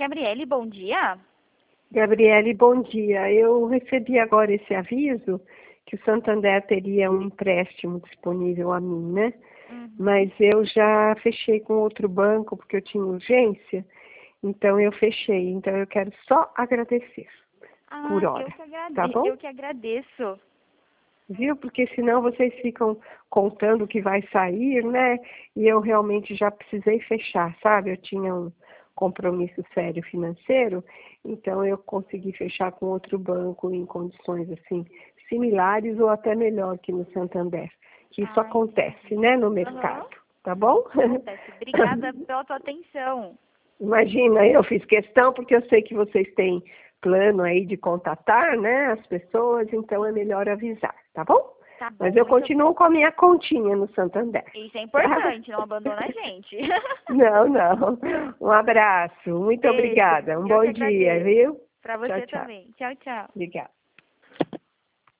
Gabriele, bom dia. Gabriele, bom dia. Eu recebi agora esse aviso que o Santander teria um empréstimo disponível a mim, né? Mas eu já fechei com outro banco porque eu tinha urgência, então eu fechei. Então eu quero só agradecer por hora, tá bom? Eu que agradeço. Viu? Porque senão vocês ficam contando o que vai sair, né? E eu realmente já precisei fechar, sabe? Eu tinha um compromisso sério financeiro, então eu consegui fechar com outro banco em condições assim similares ou até melhor que no Santander. Que isso acontece, né, no mercado, tá bom? Acontece. Obrigada pela tua atenção. Imagina, eu fiz questão porque eu sei que vocês têm plano aí de contatar, né, as pessoas, então é melhor avisar, tá bom? Tá bom. Mas eu continuo com a minha continha no Santander. Isso é importante, não abandona a gente. Não, não. Um abraço, muito Beijo. obrigada. Um bom dia, viu? Pra Tchau, você tchau. também. Tchau, tchau. Obrigada.